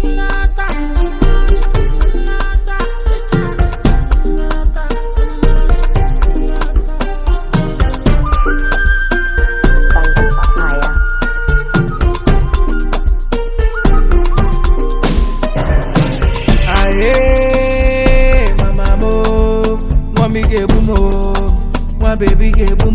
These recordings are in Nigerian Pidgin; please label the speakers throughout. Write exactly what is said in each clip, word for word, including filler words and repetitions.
Speaker 1: Baby get boom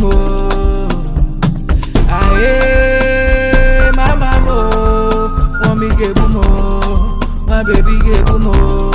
Speaker 1: aye mama mo want me get boom my baby get boom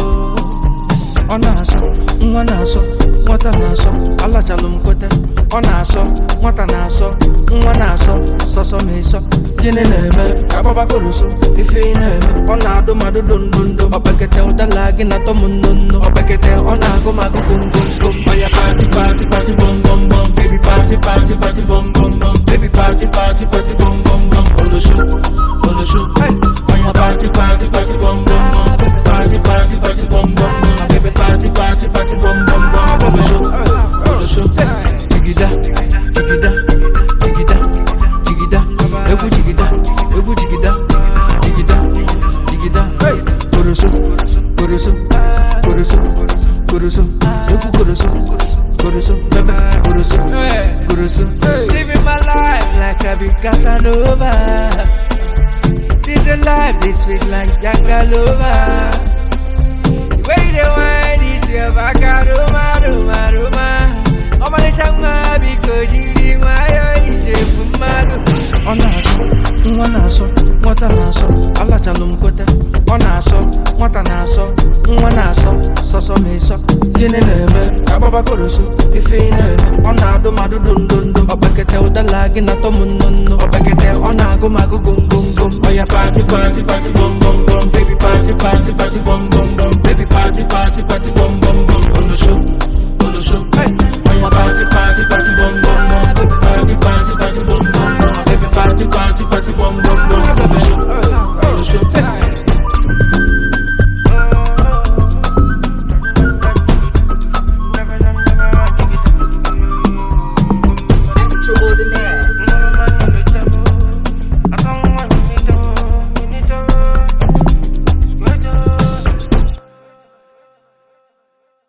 Speaker 1: ona so ngwana so nwata na so ala chalum kwete ona so nwata na so ngwana so so so me so gine na-eme ababa koroso ife na-eme ona ado madu dondondo obekete udala gị na to munno obekete ona ago magu gongongo oya party party party bom bom bom baby party party party bom bom bom baby party party party bom bom bom on the show on the show hey oya party party party bom bom bom baby party party party bom bom bom baby party party party bom bom bom on the show on the show jigida jigida jigida jigida ebu jigida ebu jigida jigida jigida hey koroso koroso koroso koroso ebu koroso koroso bebe koroso koroso living my life like I be Casanova. This a life this sweet like Jangalova. The way they whine is your back aroma aroma aroma. Oh my chama because you didn't why you from madu. Ona so, ngwana so, nwata na so, ala chalum kote. Ona so, nwata na so, ngwana so, so so me so. Gine na-eme, ababa koroso, ife na-eme. Ona ado madu dondondo, obekete udala gị na to munno. Obekete ona ago magu gom gom gom. Oya party party party bom bom bom, baby party party party bom bom bom, baby party party party bom